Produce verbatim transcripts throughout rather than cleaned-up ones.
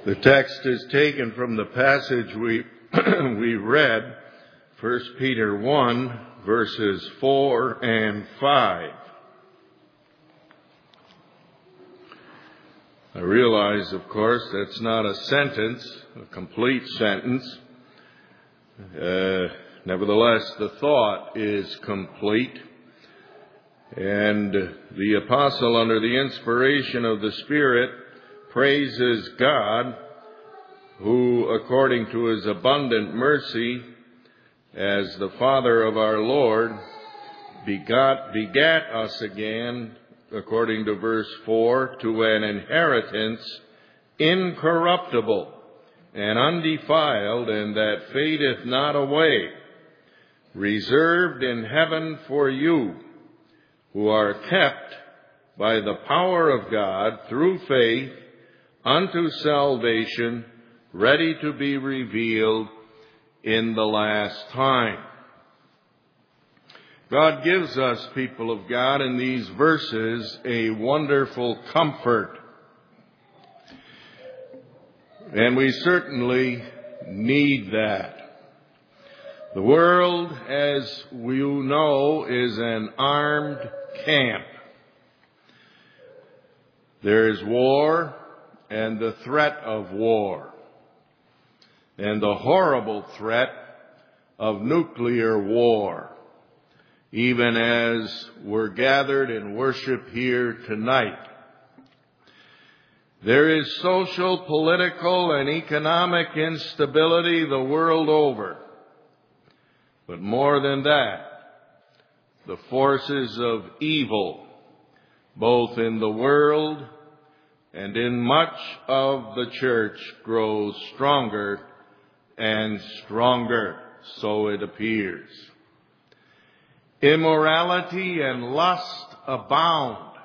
The text is taken from the passage we we read, First Peter one, verses four and five. I realize, of course, that's not a sentence, a complete sentence. Uh, nevertheless, the thought is complete. And the apostle, under the inspiration of the Spirit, praises God, who, according to his abundant mercy, as the Father of our Lord, begot, begat us again, according to verse four, to an inheritance incorruptible and undefiled, and that fadeth not away, reserved in heaven for you, who are kept by the power of God through faith unto salvation, ready to be revealed in the last time. God gives us, people of God, in these verses a wonderful comfort. And we certainly need that. The world, as you know, is an armed camp. There is war and the threat of war, and the horrible threat of nuclear war, even as we're gathered in worship here tonight. There is social, political, and economic instability the world over. But more than that, the forces of evil, both in the world and in much of the church, grow stronger and stronger, so it appears. Immorality and lust abound.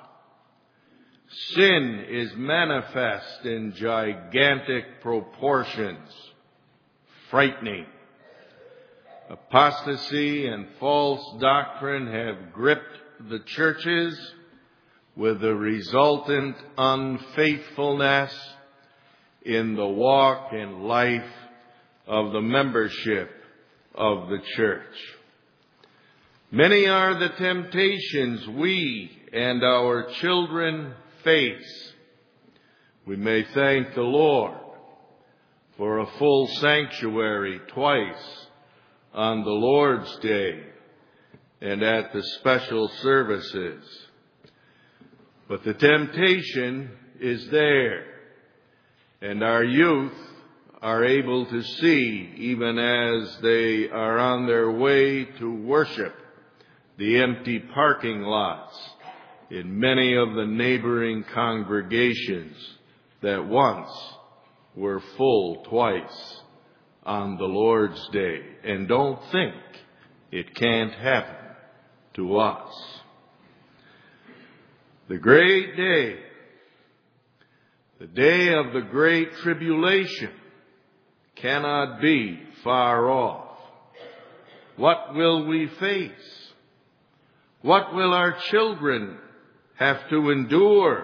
Sin is manifest in gigantic proportions, frightening. Apostasy and false doctrine have gripped the churches, with the resultant unfaithfulness in the walk and life of the membership of the church. Many are the temptations we and our children face. We may thank the Lord for a full sanctuary twice on the Lord's Day and at the special services. But the temptation is there, and our youth are able to see, even as they are on their way to worship, the empty parking lots in many of the neighboring congregations that once were full twice on the Lord's Day. And don't think it can't happen to us. The great day, the day of the great tribulation, cannot be far off. What will we face? What will our children have to endure?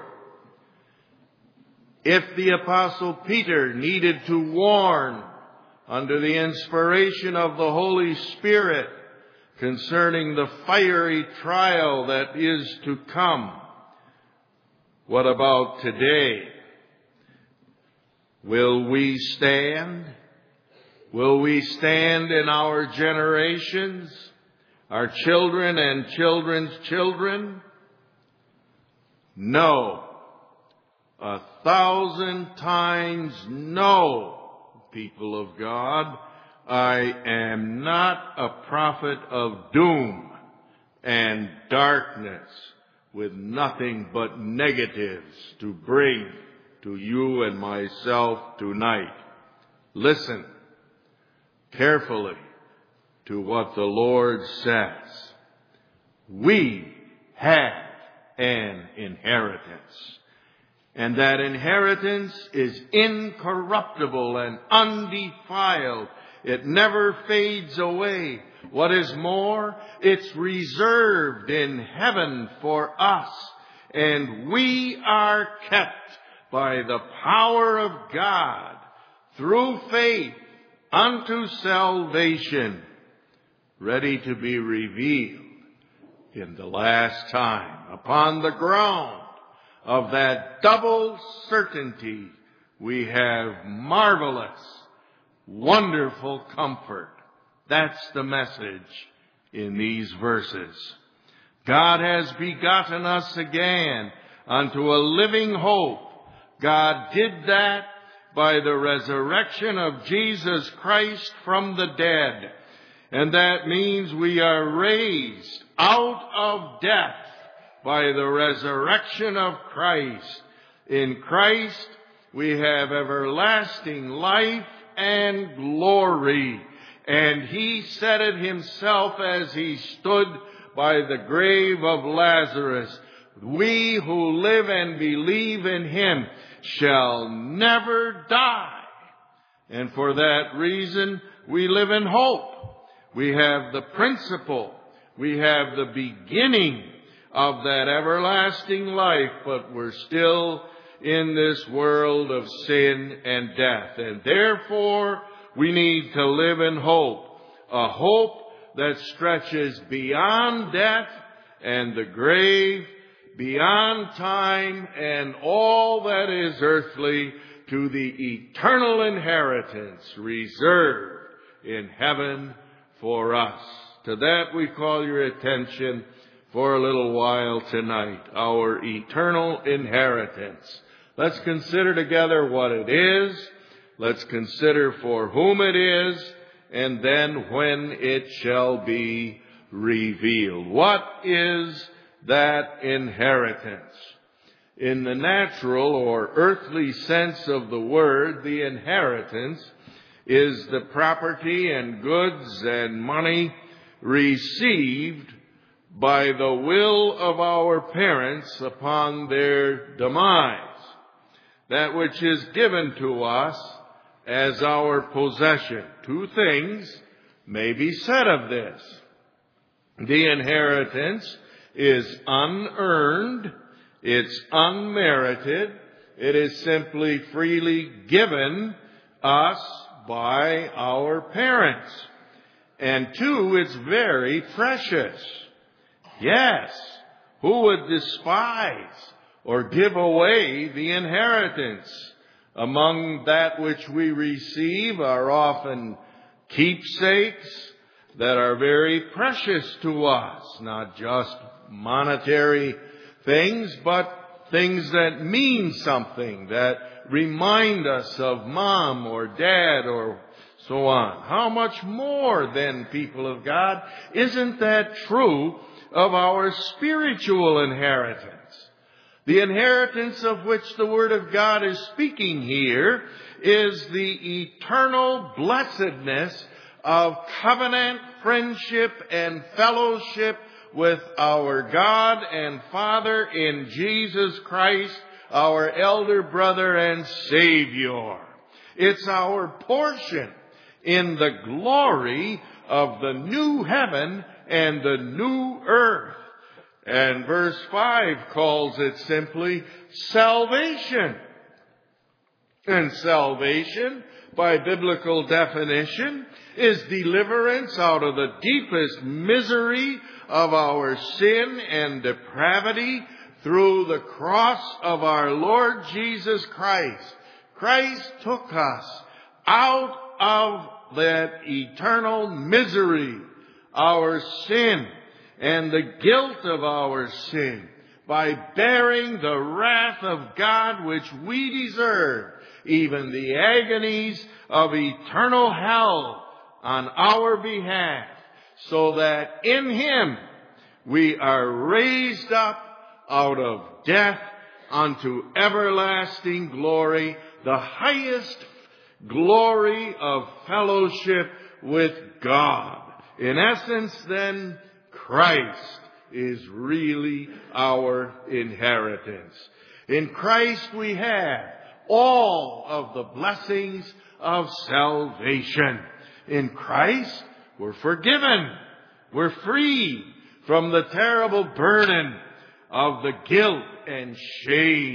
If the Apostle Peter needed to warn under the inspiration of the Holy Spirit concerning the fiery trial that is to come, what about today? Will we stand? Will we stand in our generations, our children and children's children? No. A thousand times no, people of God. I am not a prophet of doom and darkness, with nothing but negatives to bring to you and myself tonight. Listen carefully to what the Lord says. We have an inheritance, and that inheritance is incorruptible and undefiled. It never fades away. What is more, it's reserved in heaven for us, and we are kept by the power of God through faith unto salvation, ready to be revealed in the last time. Upon the ground of that double certainty, we have marvelous, wonderful comfort. That's the message in these verses. God has begotten us again unto a living hope. God did that by the resurrection of Jesus Christ from the dead. And that means we are raised out of death by the resurrection of Christ. In Christ, we have everlasting life and glory. And he said it himself as he stood by the grave of Lazarus. We who live and believe in him shall never die. And for that reason, we live in hope. We have the principle. We have the beginning of that everlasting life, but we're still in this world of sin and death. And therefore, we need to live in hope. A hope that stretches beyond death and the grave, beyond time and all that is earthly, to the eternal inheritance reserved in heaven for us. To that we call your attention for a little while tonight, our eternal inheritance. Let's consider together what it is. Let's consider for whom it is, and then when it shall be revealed. What is that inheritance? In the natural or earthly sense of the word, the inheritance is the property and goods and money received by the will of our parents upon their demise. That which is given to us as our possession. Two things may be said of this. The inheritance is unearned, it's unmerited, it is simply freely given us by our parents. And two, it's very precious. Yes, who would despise or give away the inheritance? Among that which we receive are often keepsakes that are very precious to us, not just monetary things, but things that mean something, that remind us of mom or dad or so on. How much more then, people of God, isn't that true of our spiritual inheritance? The inheritance of which the Word of God is speaking here is the eternal blessedness of covenant, friendship, and fellowship with our God and Father in Jesus Christ, our elder brother and Savior. It's our portion in the glory of the new heaven and the new earth. And verse five calls it simply salvation. And salvation, by biblical definition, is deliverance out of the deepest misery of our sin and depravity through the cross of our Lord Jesus Christ. Christ took us out of that eternal misery, our sin, and the guilt of our sin, by bearing the wrath of God which we deserve, even the agonies of eternal hell on our behalf, so that in Him we are raised up out of death unto everlasting glory, the highest glory of fellowship with God. In essence, then, Christ is really our inheritance. In Christ we have all of the blessings of salvation. In Christ we're forgiven. We're free from the terrible burden of the guilt and shame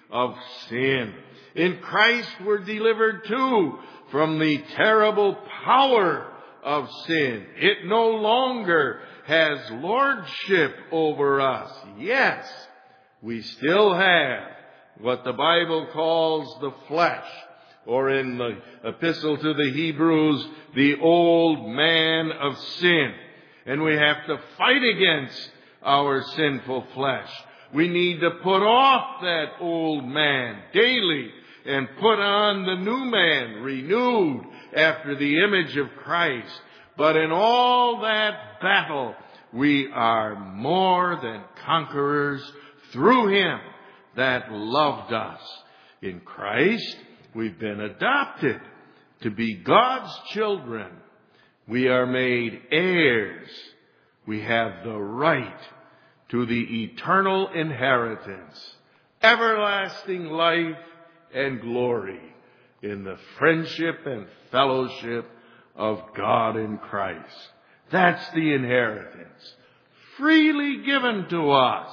of sin. In Christ we're delivered too from the terrible power of sin. It no longer has lordship over us. Yes, we still have what the Bible calls the flesh, or in the epistle to the Hebrews, the old man of sin. And we have to fight against our sinful flesh. We need to put off that old man daily and put on the new man, renewed after the image of Christ. But in all that battle, we are more than conquerors through him that loved us. In Christ, we've been adopted to be God's children. We are made heirs. We have the right to the eternal inheritance, everlasting life and glory in the friendship and fellowship of God in Christ. That's the inheritance, freely given to us.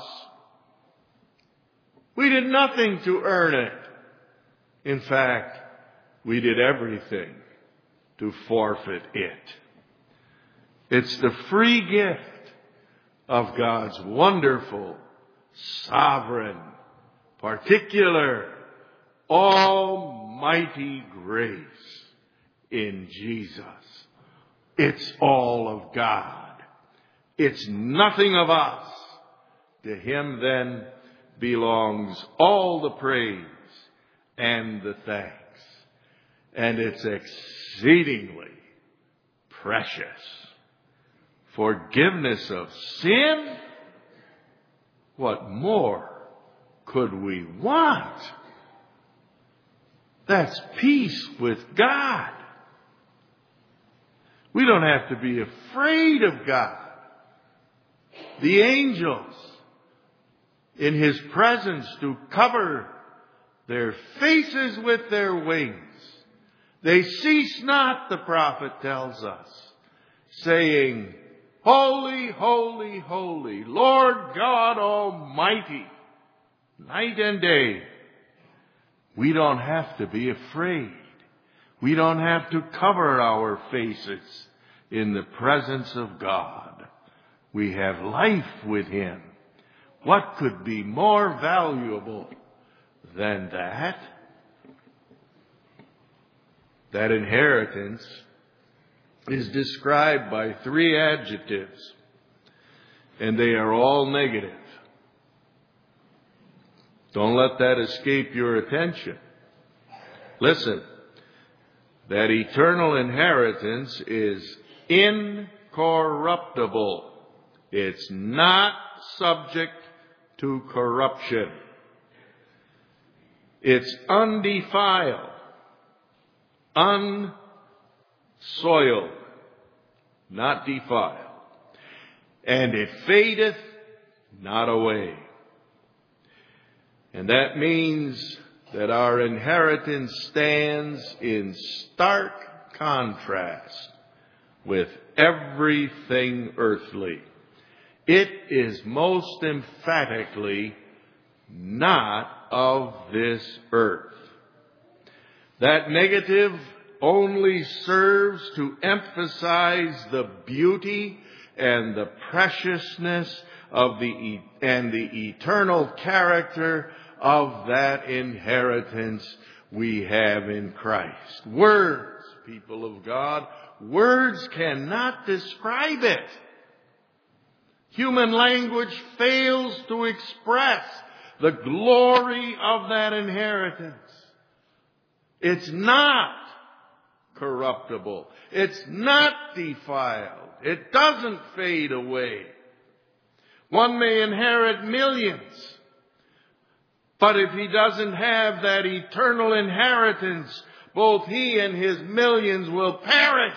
We did nothing to earn it. In fact, we did everything to forfeit it. It's the free gift of God's wonderful, sovereign, particular, almighty grace in Jesus. It's all of God. It's nothing of us. To him then belongs all the praise and the thanks. And it's exceedingly precious. Forgiveness of sin? What more could we want? That's peace with God. We don't have to be afraid of God. The angels in his presence do cover their faces with their wings. They cease not, the prophet tells us, saying, Holy, holy, holy, Lord God Almighty, night and day. We don't have to be afraid. We don't have to cover our faces in the presence of God. We have life with him. What could be more valuable than that? That inheritance is described by three adjectives, and they are all negative. Don't let that escape your attention. Listen, that eternal inheritance is incorruptible. It's not subject to corruption. It's undefiled, unsoiled, not defiled. And it fadeth not away. And that means that our inheritance stands in stark contrast with everything earthly. It is most emphatically not of this earth. That negative only serves to emphasize the beauty and the preciousness of the and the eternal character of that inheritance we have in Christ. Words, people of God, words cannot describe it. Human language fails to express the glory of that inheritance. It's not corruptible. It's not defiled. It doesn't fade away. One may inherit millions, but if he doesn't have that eternal inheritance, both he and his millions will perish.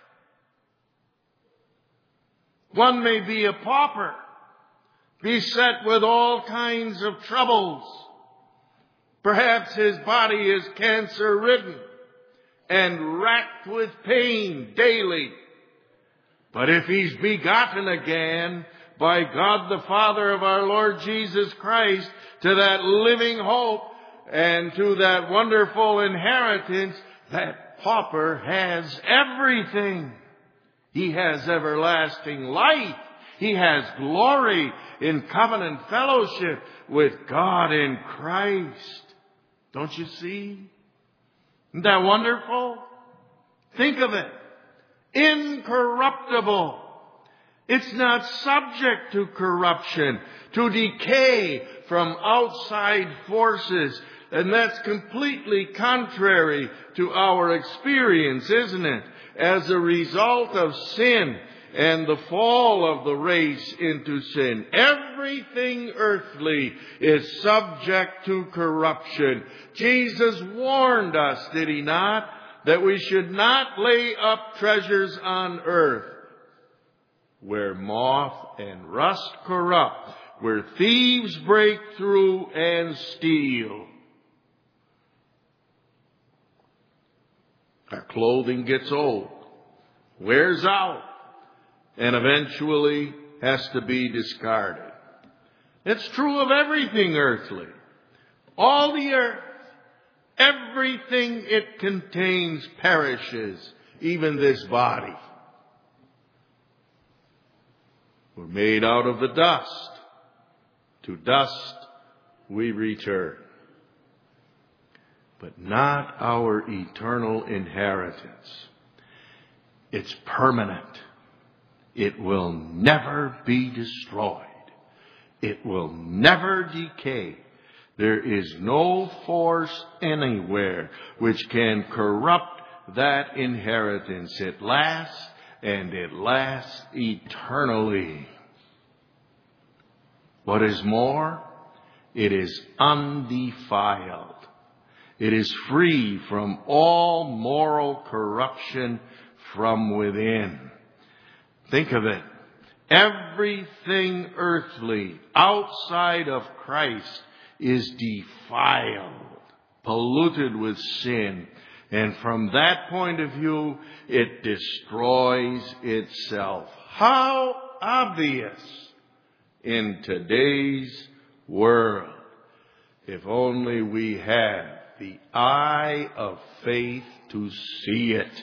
One may be a pauper, beset with all kinds of troubles. Perhaps his body is cancer-ridden and racked with pain daily. But if he's begotten again by God the Father of our Lord Jesus Christ to that living hope, and to that wonderful inheritance, that pauper has everything. He has everlasting life. He has glory in covenant fellowship with God in Christ. Don't you see? Isn't that wonderful? Think of it. Incorruptible. It's not subject to corruption, to decay from outside forces. And that's completely contrary to our experience, isn't it? As a result of sin and the fall of the race into sin, everything earthly is subject to corruption. Jesus warned us, did he not, that we should not lay up treasures on earth, where moth and rust corrupt, where thieves break through and steal. Our clothing gets old, wears out, and eventually has to be discarded. It's true of everything earthly. All the earth, everything it contains perishes, even this body. We're made out of the dust. To dust we return. But not our eternal inheritance. It's permanent. It will never be destroyed. It will never decay. There is no force anywhere which can corrupt that inheritance. It lasts, and it lasts eternally. What is more, it is undefiled. It is free from all moral corruption from within. Think of it. Everything earthly outside of Christ is defiled, polluted with sin. And from that point of view, it destroys itself. How obvious in today's world. If only we had the eye of faith to see it.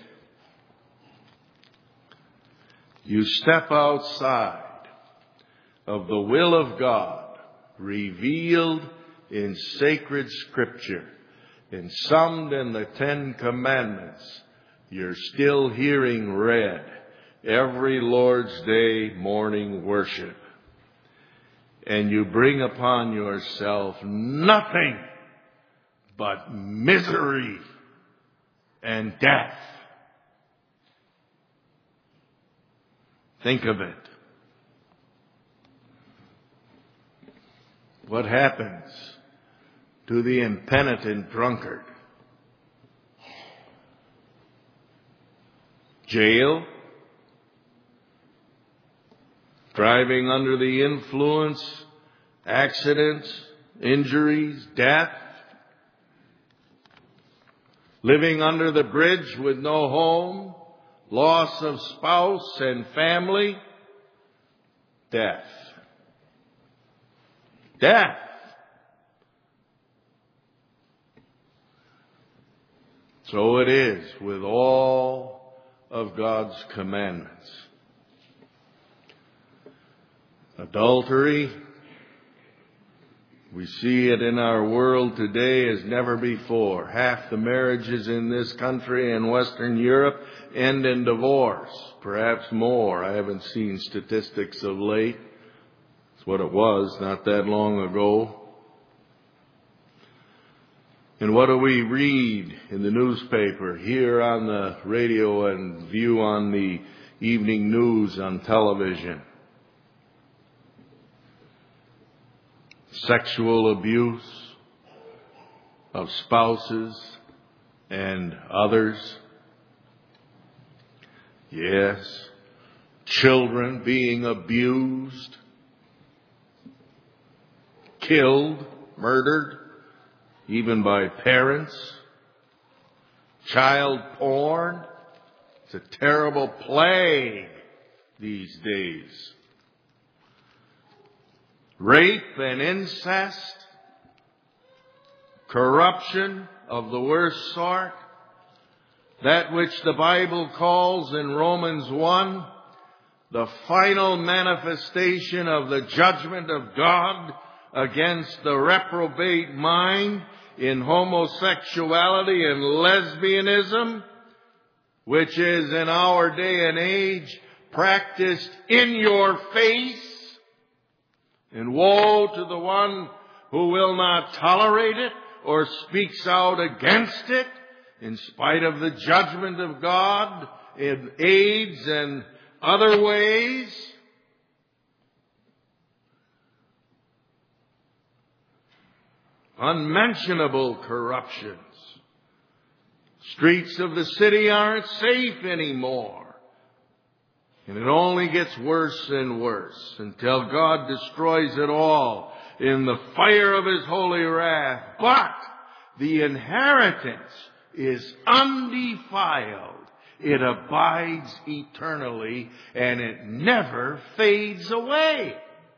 You step outside of the will of God revealed in sacred Scripture and summed in the Ten Commandments, you're still hearing read every Lord's Day morning worship. And you bring upon yourself nothing but misery and death. Think of it. What happens to the impenitent drunkard? Jail? Driving under the influence? Accidents? Injuries? Death? Living under the bridge with no home? Loss of spouse and family? Death. Death. So it is with all of God's commandments. Adultery, we see it in our world today as never before. Half the marriages in this country and Western Europe end in divorce, perhaps more. I haven't seen statistics of late. It's what it was not that long ago. And what do we read in the newspaper, hear on the radio, and view on the evening news on television? Sexual abuse of spouses and others. Yes. Children being abused, killed, murdered, even by parents. Child porn. It's a terrible plague these days. Rape and incest, corruption of the worst sort, that which the Bible calls in Romans one, the final manifestation of the judgment of God against the reprobate mind in homosexuality and lesbianism, which is in our day and age practiced in your face. And woe to the one who will not tolerate it or speaks out against it in spite of the judgment of God in AIDS and other ways. Unmentionable corruptions. Streets of the city aren't safe anymore. And it only gets worse and worse until God destroys it all in the fire of His holy wrath. But the inheritance is undefiled. It abides eternally, and it never fades away.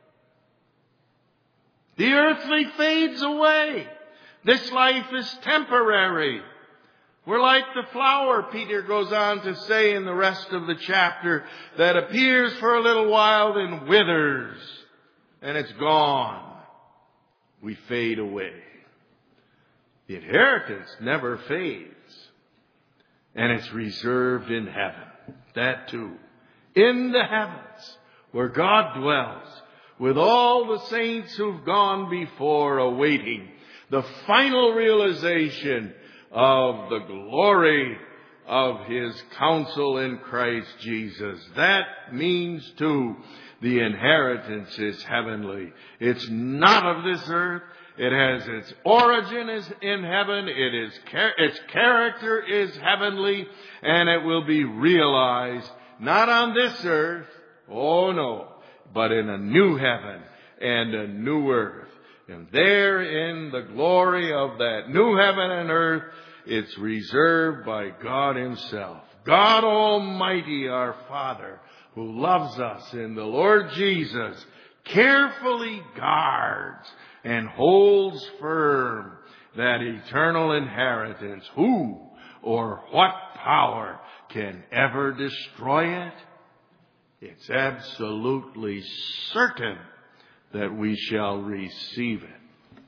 The earthly fades away. This life is temporary. We're like the flower, Peter goes on to say in the rest of the chapter, that appears for a little while, then withers, and it's gone. We fade away. The inheritance never fades. And it's reserved in heaven. That too. In the heavens, where God dwells, with all the saints who've gone before, awaiting the final realization of the glory of His counsel in Christ Jesus. That means too, the inheritance is heavenly. It's not of this earth. It has its origin is in heaven. It is its character is heavenly, and it will be realized not on this earth, oh no, but in a new heaven and a new earth. And there in the glory of that new heaven and earth, it's reserved by God Himself. God Almighty, our Father, who loves us in the Lord Jesus, carefully guards and holds firm that eternal inheritance. Who or what power can ever destroy it? It's absolutely certain that we shall receive it.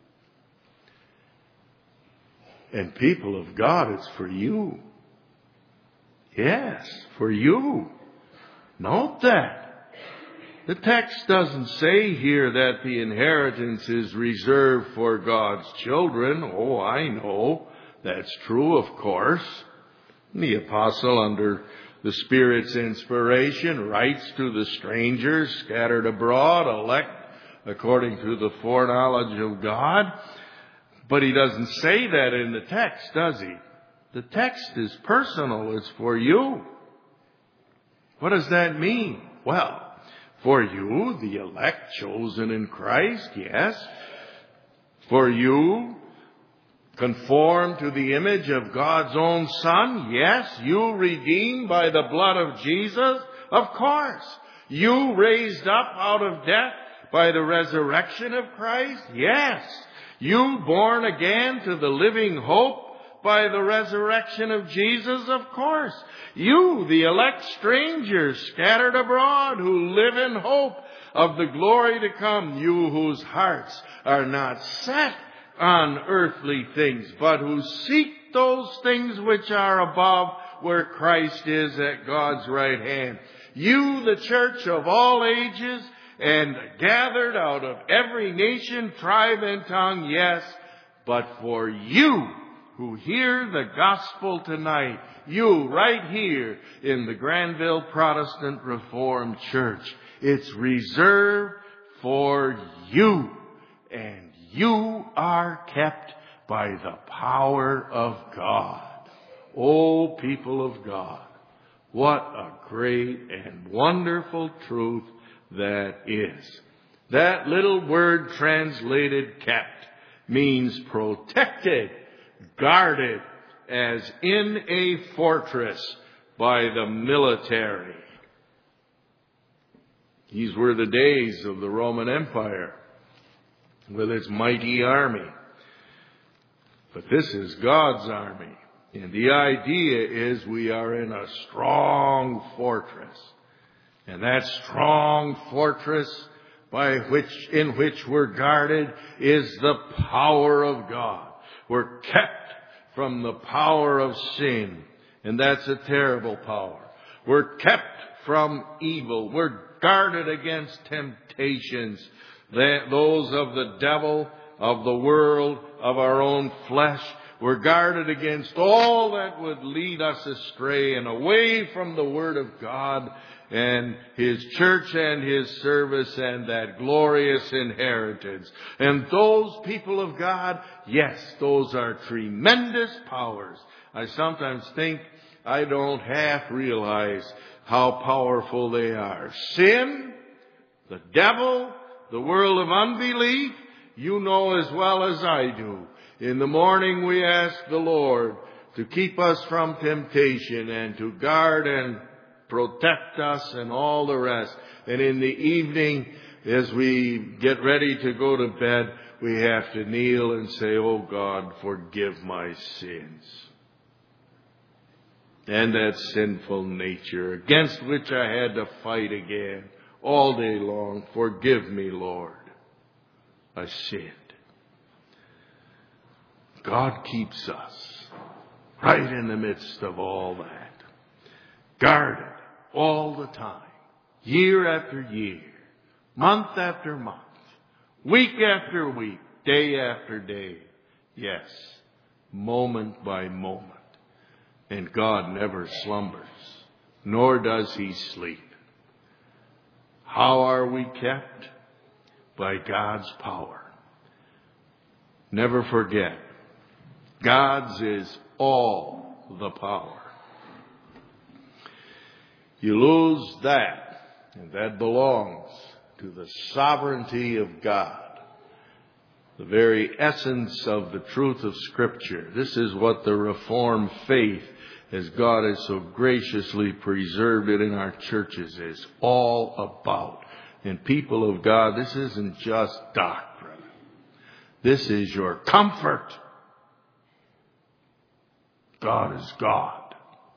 And people of God, it's for you. Yes, for you. Note that. The text doesn't say here that the inheritance is reserved for God's children. Oh, I know. That's true, of course. The apostle, under the Spirit's inspiration, writes to the strangers scattered abroad, elect according to the foreknowledge of God. But he doesn't say that in the text, does he? The text is personal. It's for you. What does that mean? Well, for you, the elect chosen in Christ, yes. For you, conformed to the image of God's own Son, yes. You redeemed by the blood of Jesus, of course. You raised up out of death by the resurrection of Christ, yes. You born again to the living hope by the resurrection of Jesus, of course. You, the elect strangers scattered abroad who live in hope of the glory to come. You whose hearts are not set on earthly things, but who seek those things which are above, where Christ is at God's right hand. You, the church of all ages, and gathered out of every nation, tribe, and tongue, yes, but for you who hear the gospel tonight, you right here in the Granville Protestant Reformed Church, it's reserved for you, and you are kept by the power of God. Oh, people of God, what a great and wonderful truth that is. That little word translated kept means protected, guarded as in a fortress by the military. These were the days of the Roman Empire with its mighty army. But this is God's army. And the idea is we are in a strong fortress. And that strong fortress by which, in which we're guarded is the power of God. We're kept from the power of sin. And that's a terrible power. We're kept from evil. We're guarded against temptations, those of the devil, of the world, of our own flesh. We're guarded against all that would lead us astray and away from the Word of God and His church and His service and that glorious inheritance. And those people of God, yes, those are tremendous powers. I sometimes think I don't half realize how powerful they are. Sin, the devil, the world of unbelief, you know as well as I do. In the morning we ask the Lord to keep us from temptation and to guard and protect us and all the rest. And in the evening, as we get ready to go to bed, we have to kneel and say, "Oh God, forgive my sins." And that sinful nature against which I had to fight again all day long. Forgive me, Lord. I sinned. God keeps us right in the midst of all that. Guarded all the time. Year after year. Month after month. Week after week. Day after day. Yes. Moment by moment. And God never slumbers. Nor does He sleep. How are we kept? By God's power. Never forget. God's is all the power. You lose that, and that belongs to the sovereignty of God. The very essence of the truth of Scripture. This is what the Reformed faith, as God has so graciously preserved it in our churches, is all about. And people of God, this isn't just doctrine. This is your comfort. God is God.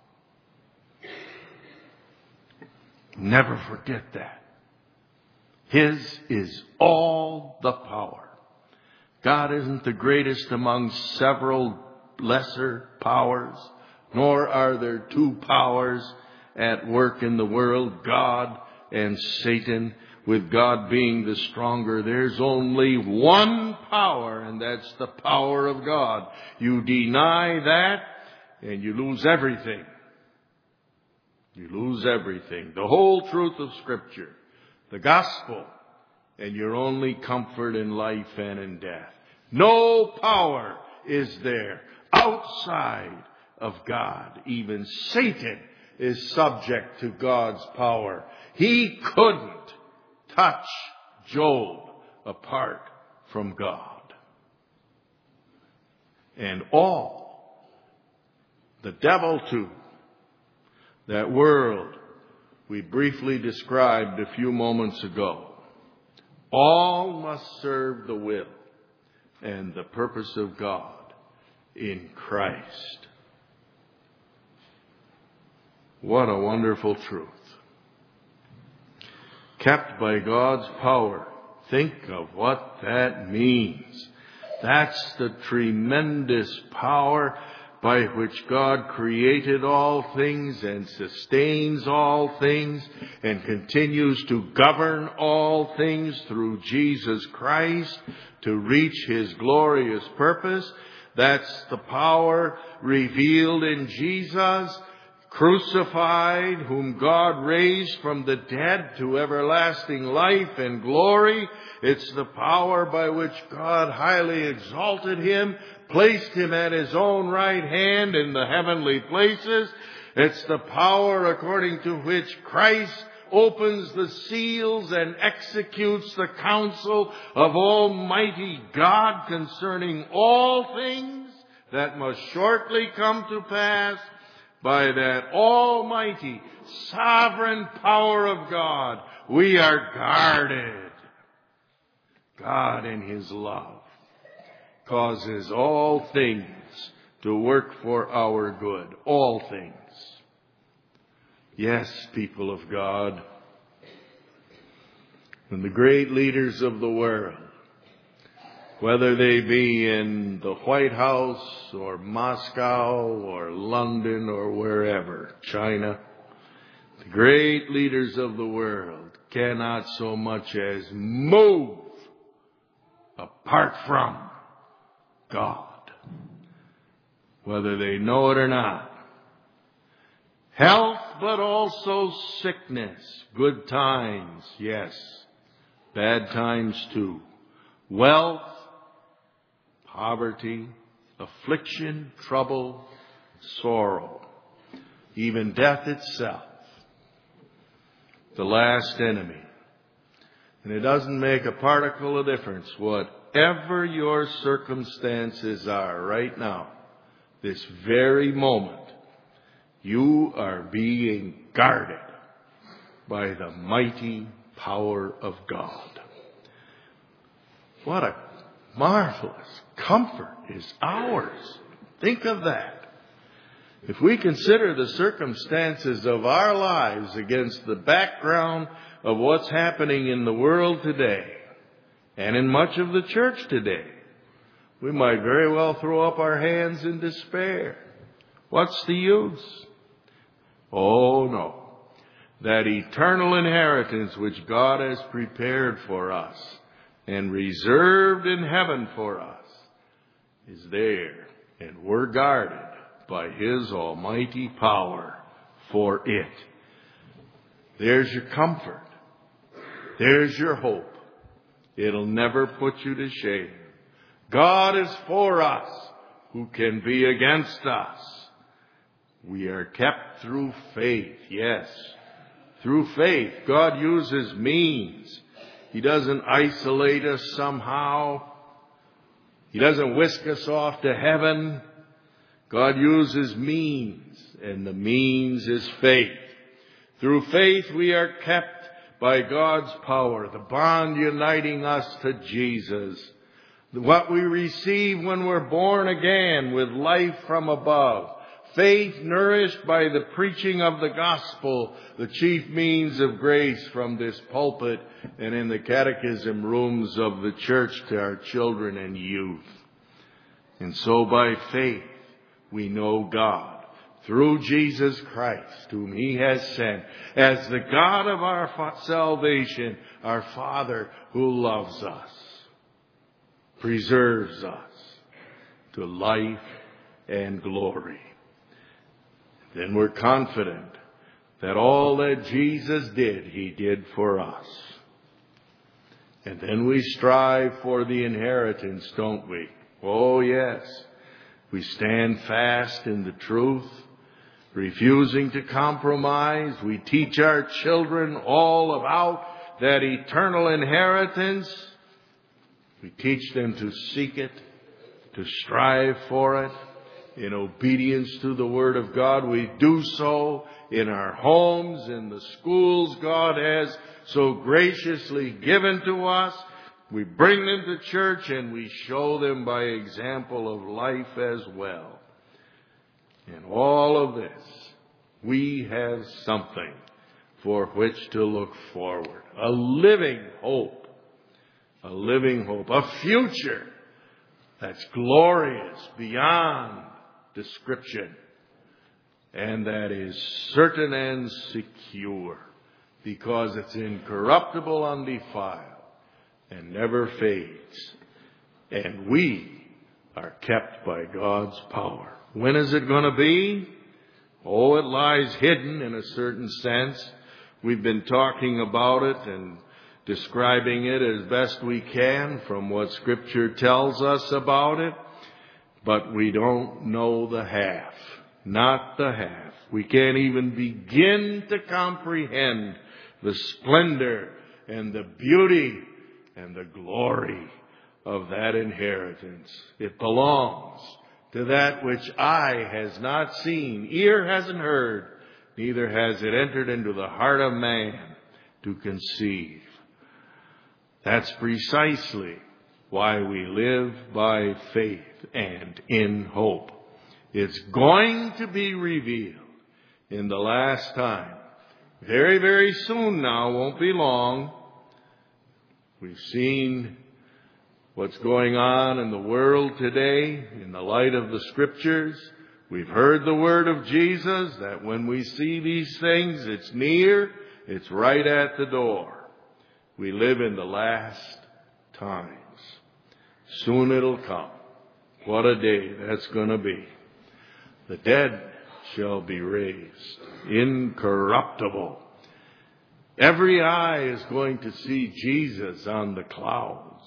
Never forget that. His is all the power. God isn't the greatest among several lesser powers, nor are there two powers at work in the world, God and Satan, with God being the stronger. There's only one power, and that's the power of God. You deny that, and you lose everything. You lose everything. The whole truth of Scripture, the gospel, and your only comfort in life and in death. No power is there outside of God. Even Satan is subject to God's power. He couldn't touch Job apart from God. And all, the devil too, that world we briefly described a few moments ago, all must serve the will and the purpose of God in Christ. What a wonderful truth. Kept by God's power. Think of what that means. That's the tremendous power by which God created all things and sustains all things and continues to govern all things through Jesus Christ to reach His glorious purpose. That's the power revealed in Jesus, crucified, whom God raised from the dead to everlasting life and glory. It's the power by which God highly exalted Him, placed Him at His own right hand in the heavenly places. It's the power according to which Christ opens the seals and executes the counsel of Almighty God concerning all things that must shortly come to pass. By that almighty, sovereign power of God, we are guarded. God in His love causes all things to work for our good. All things. Yes, people of God. And the great leaders of the world, whether they be in the White House or Moscow or London or wherever, China, the great leaders of the world cannot so much as move apart from God, whether they know it or not. Health, but also sickness. Good times, yes. Bad times too. Wealth, poverty, affliction, trouble, sorrow, even death itself. The last enemy. And it doesn't make a particle of difference whatever your circumstances are right now, this very moment. You are being guarded by the mighty power of God. What a marvelous comfort is ours. Think of that. If we consider the circumstances of our lives against the background of what's happening in the world today and in much of the church today, we might very well throw up our hands in despair. What's the use? Oh no. That eternal inheritance which God has prepared for us and reserved in heaven for us is there, and we're guarded by His almighty power for it. There's your comfort. There's your hope. It'll never put you to shame. God is for us. Who can be against us? We are kept through faith, yes. Through faith, God uses means. He doesn't isolate us somehow. He doesn't whisk us off to heaven. God uses means, and the means is faith. Through faith, we are kept by God's power, the bond uniting us to Jesus. What we receive when we're born again with life from above. Faith nourished by the preaching of the gospel, the chief means of grace from this pulpit and in the catechism rooms of the church to our children and youth. And so by faith we know God through Jesus Christ, whom He has sent, as the God of our salvation, our Father who loves us, preserves us to life and glory. Then we're confident that all that Jesus did, He did for us. And then we strive for the inheritance, don't we? Oh, yes. We stand fast in the truth, refusing to compromise. We teach our children all about that eternal inheritance. We teach them to seek it, to strive for it. In obedience to the Word of God, we do so in our homes, in the schools God has so graciously given to us. We bring them to church and we show them by example of life as well. In all of this, we have something for which to look forward. A living hope. A living hope. A future that's glorious beyond description, and that is certain and secure because it's incorruptible, undefiled, and never fades. And we are kept by God's power. When is it going to be? Oh, it lies hidden in a certain sense. We've been talking about it and describing it as best we can from what Scripture tells us about it. But we don't know the half. Not the half. We can't even begin to comprehend the splendor and the beauty and the glory of that inheritance. It belongs to that which eye has not seen, ear hasn't heard, neither has it entered into the heart of man to conceive. That's precisely why we live by faith and in hope. It's going to be revealed in the last time. Very, very soon now, won't be long. We've seen what's going on in the world today in the light of the Scriptures. We've heard the word of Jesus that when we see these things, it's near, it's right at the door. We live in the last times. Soon it'll come. What a day that's going to be. The dead shall be raised, incorruptible. Every eye is going to see Jesus on the clouds.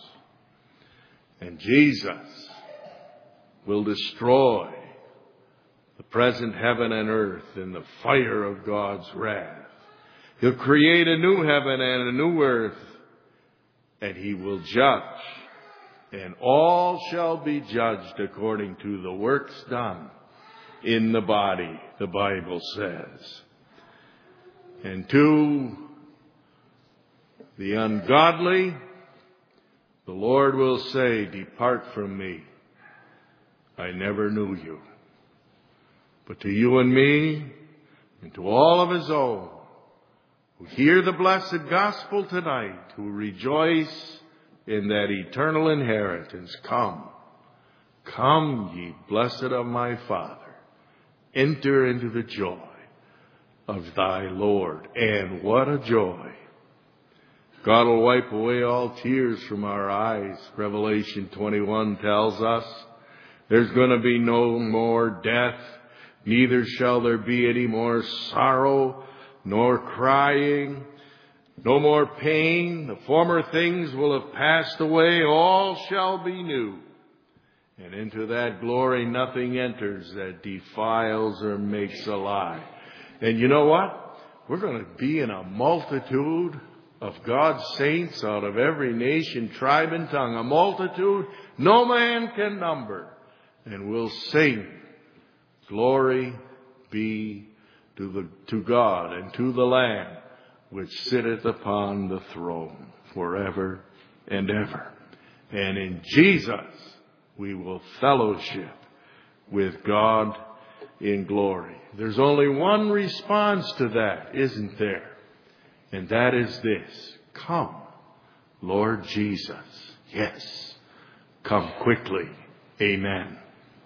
And Jesus will destroy the present heaven and earth in the fire of God's wrath. He'll create a new heaven and a new earth, and he will judge. And all shall be judged according to the works done in the body, the Bible says. And to the ungodly, the Lord will say, depart from me. I never knew you. But to you and me, and to all of his own, who hear the blessed gospel tonight, who rejoice in that eternal inheritance, come, come ye blessed of my Father, enter into the joy of thy Lord. And what a joy. God will wipe away all tears from our eyes. Revelation twenty-one tells us there's going to be no more death, neither shall there be any more sorrow, nor crying, no more pain. The former things will have passed away. All shall be new. And into that glory nothing enters that defiles or makes a lie. And you know what? We're going to be in a multitude of God's saints out of every nation, tribe, and tongue. A multitude no man can number. And we'll sing, glory be to the to God and to the Lamb, which sitteth upon the throne forever and ever. And in Jesus we will fellowship with God in glory. There's only one response to that, isn't there? And that is this: come, Lord Jesus. Yes, come quickly. Amen.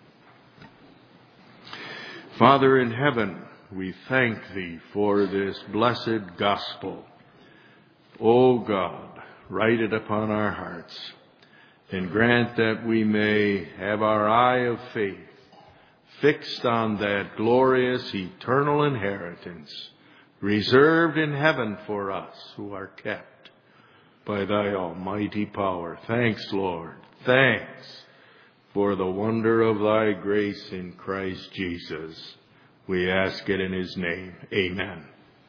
Father in heaven, we thank thee for this blessed gospel. O God, write it upon our hearts, and grant that we may have our eye of faith fixed on that glorious eternal inheritance reserved in heaven for us who are kept by thy almighty power. Thanks, Lord. Thanks for the wonder of thy grace in Christ Jesus. We ask it in his name. Amen.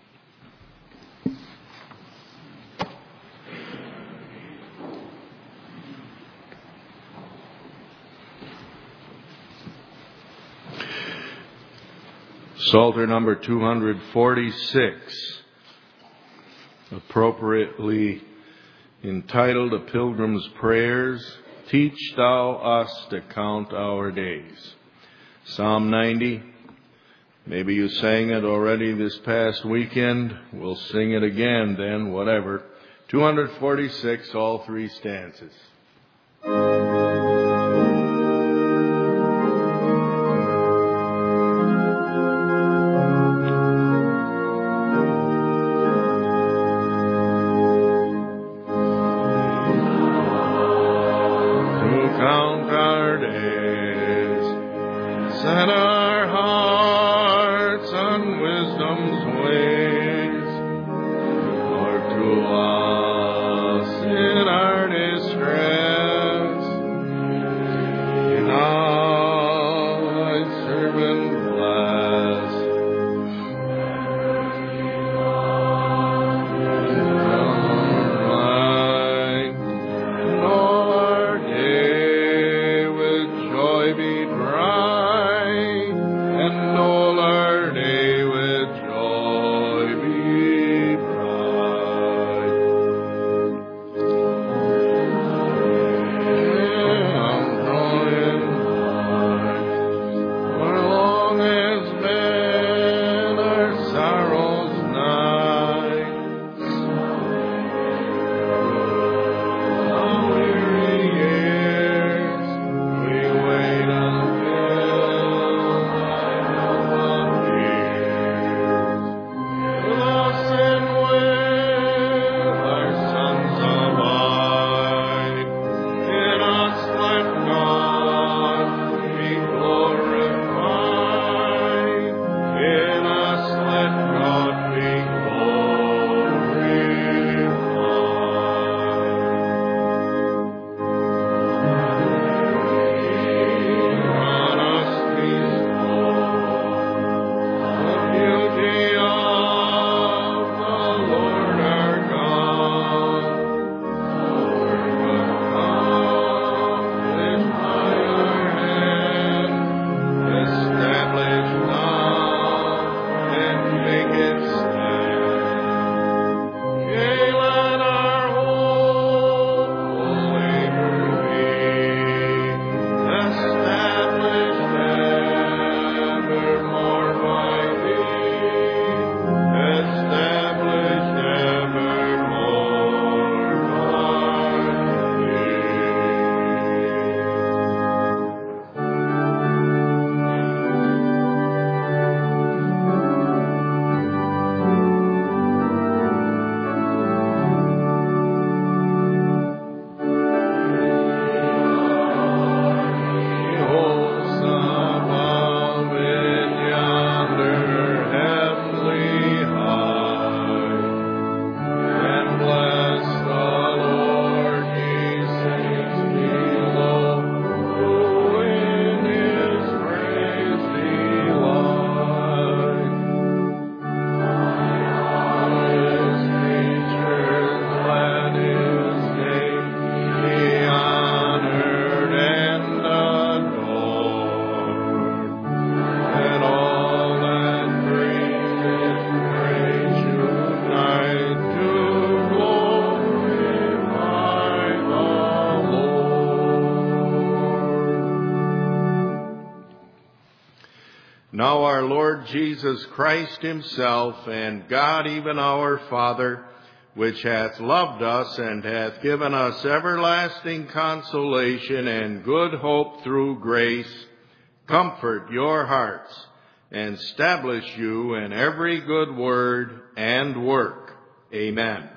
Psalter number two forty-six, appropriately entitled A Pilgrim's Prayers, Teach Thou Us to Count Our Days. Psalm ninety, maybe you sang it already this past weekend. We'll sing it again then, whatever. two forty-six, all three stanzas. Be bright and Now our Lord Jesus Christ himself, and God even our Father, which hath loved us and hath given us everlasting consolation and good hope through grace, comfort your hearts and establish you in every good word and work. Amen.